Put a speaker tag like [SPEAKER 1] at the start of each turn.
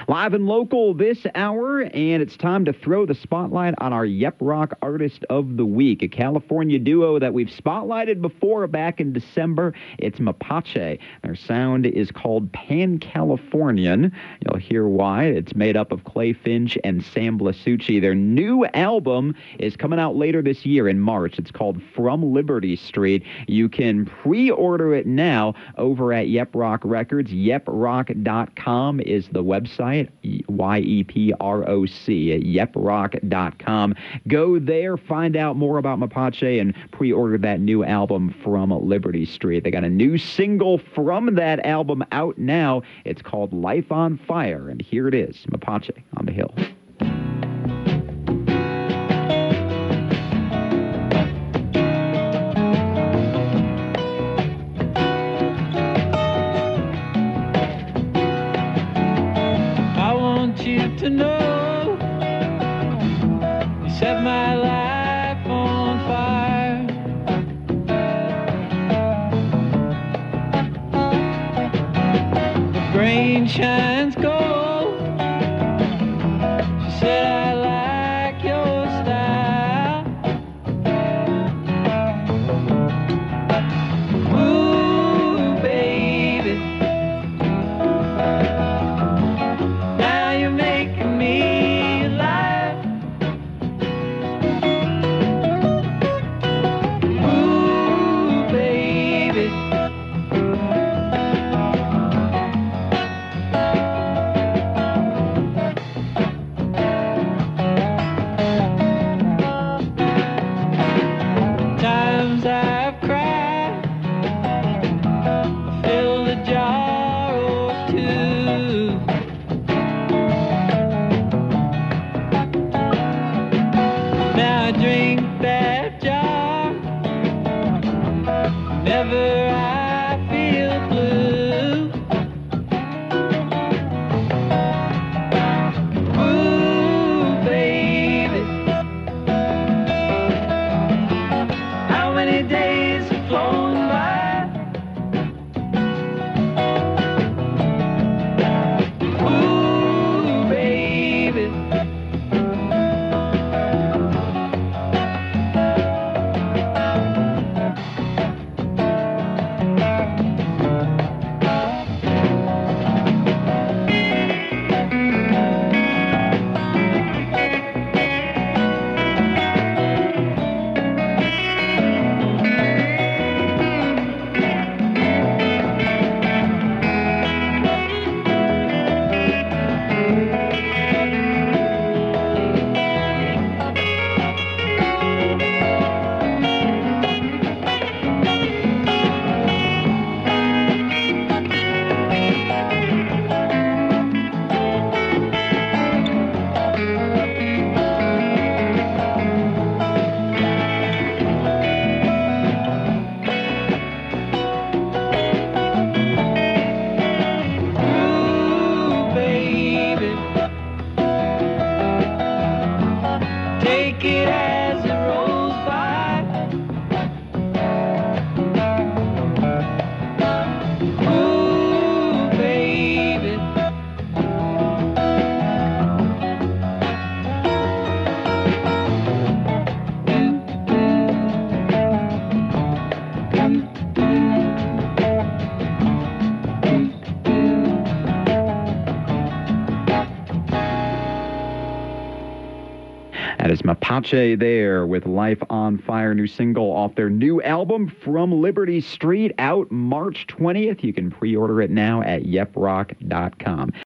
[SPEAKER 1] Live and local this hour, and it's time to throw the spotlight on our Yep Rock Artist of the Week, a California duo that we've spotlighted before back in December. It's Mapache. Their sound is called Pan-Californian. You'll hear why. It's made up of Clay Finch and Sam Blasucci. Their new album is coming out later this year in March. It's called From Liberty Street. You can pre-order it now over at Yep Rock Records. YepRock.com is the website. YEPROC at YepRock.com. Go there, find out more about Mapache, and pre-order that new album From Liberty Street. They got a new single from that album out now. It's called Life on Fire, and here it is, Mapache on the Hill.
[SPEAKER 2] To know you set my life on fire. The brain shines gold. She said I like your style. Ooh, baby, now you're making me alive. Ooh, baby, times I've cried, filled a jar or two. Now I drink that jar whenever I feel blue. Ooh, baby, how many days have flown by? Ooh, baby, take it as it rolls by. Ooh, baby,
[SPEAKER 1] That is Mapache there with Life on Fire, new single off their new album From Liberty Street, out March 20th. You can pre-order it now at YepRock.com.